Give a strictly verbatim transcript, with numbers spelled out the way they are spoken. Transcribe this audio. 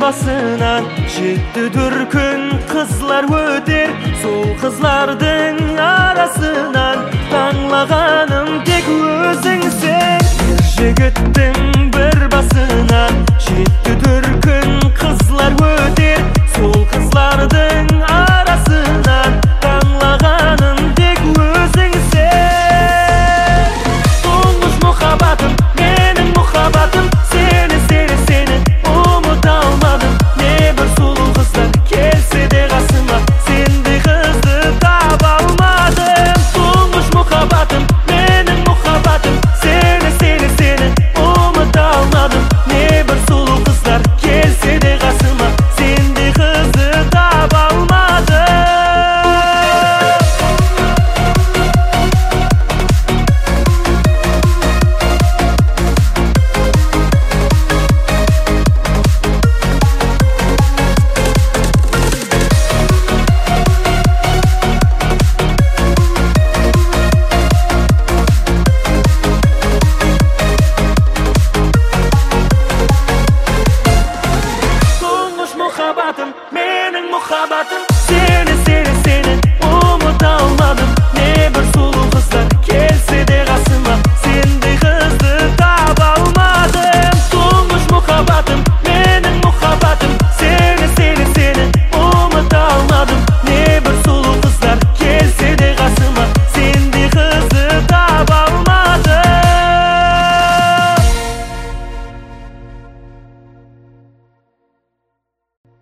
basınan жетті дүркін қызлар өтер, сол қызлардың арасынан таңлағаным тек өзіңсің. Ер жігіттің бір басынан жетті дүркін қызлар өтер, сол қызлардың арасынан таңлағаным тек өзіңсің. Тұңғыш мұхаббатым, менің мұхаббатым, сені сені сені ұмыта алмадым. Не бір сұлу қыздар келсе де қасыма, сендей қызды таба алмадым. Тұңғыш мұхаббатым, менің мұхаббатым, сені сені сені ұмыта алмадым. Не бір сұлу қыздар келсе де қасыма, сендей қызды таба алмадым. Мұхаббатым, менің мұхаббатым.